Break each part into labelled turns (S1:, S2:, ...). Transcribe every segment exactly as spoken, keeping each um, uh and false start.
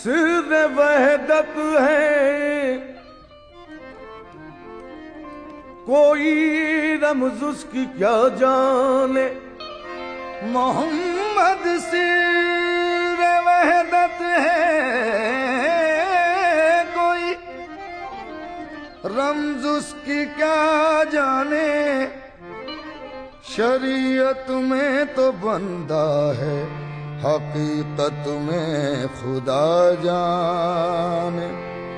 S1: سر وحدت ہے، کوئی رمز اس کی کیا جانے، محمد سر وحدت ہے، کوئی رمز اس کی کیا جانے، شریعت میں تو بندہ ہے، حقیقت میں خدا جانے۔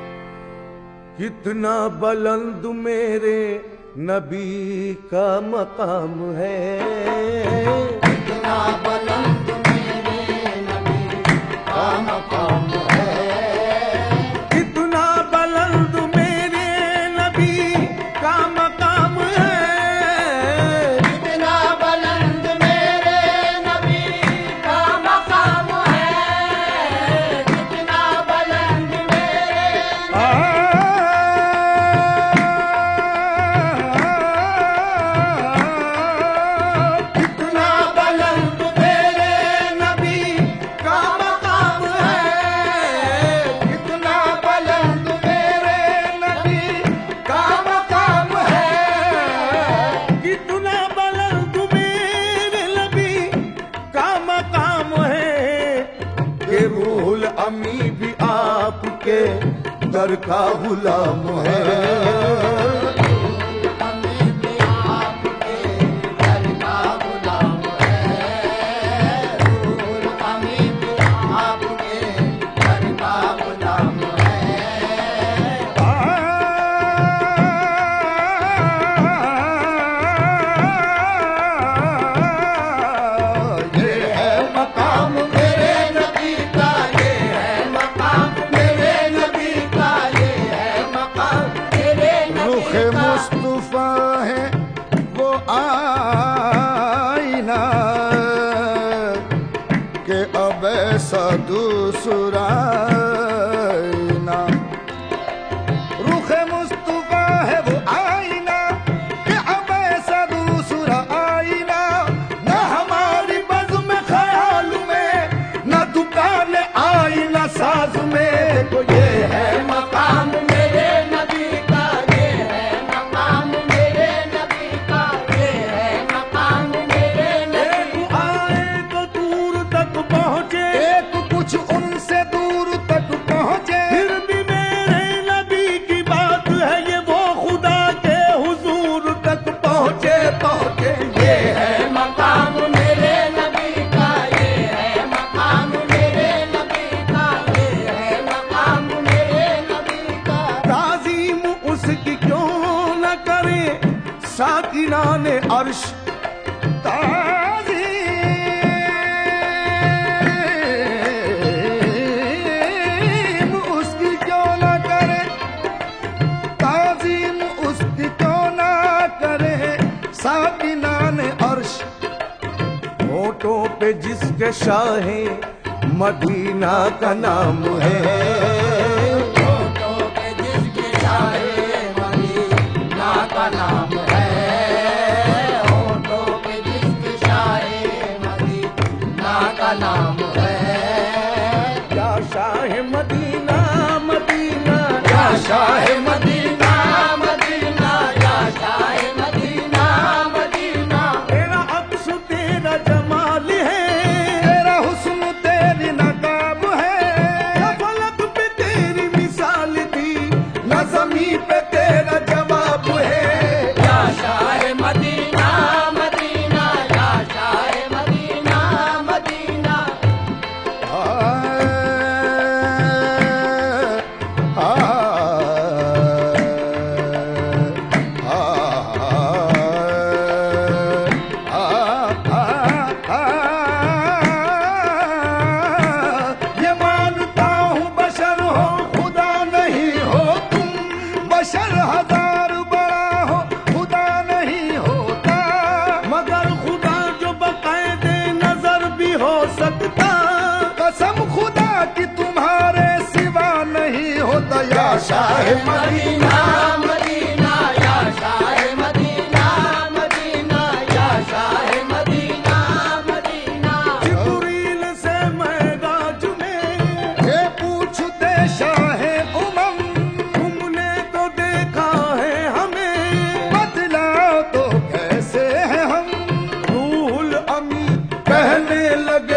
S1: کتنا بلند میرے نبی کا مقام ہے،
S2: کتنا بلند میرے نبی کا مقام ہے،
S1: کتنا بلند میرے نبی کا مقام ہے،
S2: کتنا بلند میرے نبی کا مقام ہے، کتنا بلند میرے
S1: کتنا بلند میرے نبی کا مقام ہے، کتنا بلند میرے نبی کا مقام ہے، کتنا بلند میرے نبی کا مقام ہے، کہ روح الامی بھی آپ کے در کا غلام ہے،
S2: ہمیں بھی آپ کے در کا غلام ہے، روح ہمیں بھی آپ کے در کا غلام ہے،
S1: یہ ہے مقام
S2: میرے نبی کا یہ ہے مقام، میرے نبی کا یہ ہے مقام، میرے
S1: رخ
S2: نبی کا
S1: مصطفیٰ ہے وہ آئینہ، کہ اب ایسا دوسرا آئینہ، رخ مصطفیٰ ہے وہ آئینہ، کہ اب ایسا دوسرا آئینہ، نہ ہماری بزم خیال میں، نہ دکان آئینہ ساز میں، تو یہ ہے
S2: مقام میرے نبی کا یہ ہے مقام، میرے نبی کا یہ ہے مقام، میرے نبی
S1: ایک آئے تو دور تک پہنچے، ایک کچھ ان سے دور تک پہنچے، پھر بھی میرے نبی کی بات ہے یہ وہ خدا کے حضور تک پہنچے پہنچے، یہ ہے
S2: مقام میرے نبی کا یہ ہے مقام، میرے نبی کا یہ ہے مقام، میرے نبی کا
S1: تعظیم اس کی کیوں نہ کرے ساکنان عرش، تعظیم اس کی کیوں نہ کرے، تعظیم اس کی کیوں نہ کرے ساکنان عرش، ہونٹوں پہ جس کے شاہ مدینہ کا نام ہے،
S2: ہونٹوں پہ جس کے شاہ مدینہ کا نام ہے، ہونٹوں پہ جس کے شاہ مدینہ کا نام ہے،
S1: یا شاہ مدینہ مدینہ
S2: یا شاہ مدینہ مدینہ، یا شاہ مدینہ مدینہ،
S1: تیرا عکس تیرا جمال ہے، تیرا حسن تیری نقاب ہے، نہ فلک پہ تیری مثال تھی، نہ زمین پہ تیرا جواب ہے،
S2: یا شاہ مدینہ مدینہ، یا شاہ مدینہ مدینہ،
S1: یہ مانتا ہوں بشر ہو خدا نہیں ہو تم، بشر ہزار بڑا ہو خدا نہیں ہوتا، مگر خدا جو بقید نظر بھی ہو سکتا، قسم خدا کی تمہارے سوا نہیں ہوتا، یا شاہ
S2: مدینہ مدینہ، یا شاہ مدینہ مدینہ، یا شاہ مدینہ مدینہ،
S1: جبریل سے معراج میں یہ پوچھ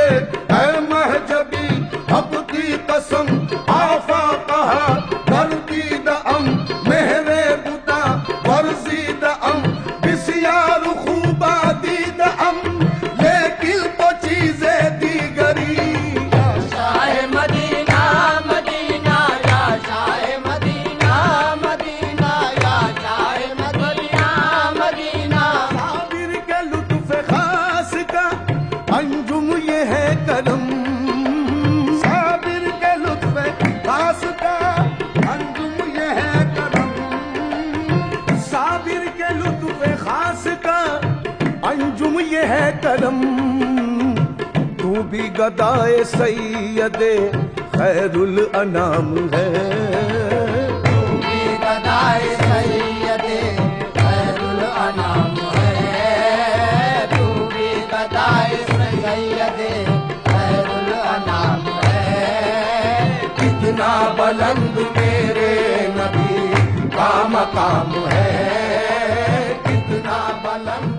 S1: اے مہجبی اب کی قسم آفا کہا گردید ام مہرے بتا ورزید ام بسیار خوبا دید ام لیکن تو چیزیں دیگری
S2: شاہ مدینہ مدینہ یا شاہ مدینہ مدینہ یا شاہ مدینہ مدینہ
S1: صابر کے لطف خاص کا انجم یہ ہے کرم صابر کے لطف خاص کا انجم یہ ہے کرم صابر کے لطف خاص کا انجم یہ ہے کرم تو بھی گدائے سید خیر الانام ہے
S2: بھی گدائے سید خیر الانام ہے تو بھی گدائے سید خیر الانام ہے
S1: کتنا بلند میرے نبی کا مقام ہے کتنا بلند